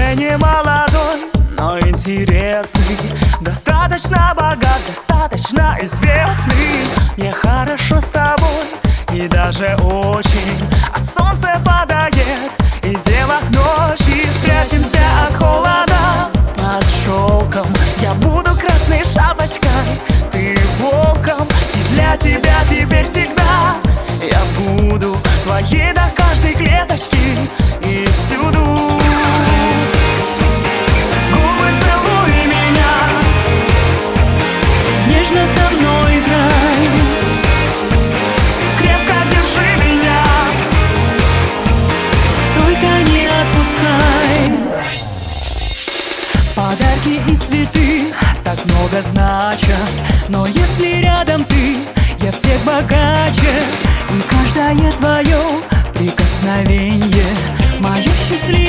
уже не молодой, но интересный, достаточно богат, достаточно известный. Мне хорошо с тобой и даже очень, а солнце падает и дело к ночи. Спрячемся от холода под шелком, я буду красной шапочкой, ты волком. И для тебя теперь всегда я буду твоей до каждой клеточки и всюду. Губы целуй меня, нежно со мной играй, крепко держи меня, только не отпускай. Подарки и цветы так много значат, но если рядом ты, я всех богаче. И каждое твое прикосновение — мое счастливое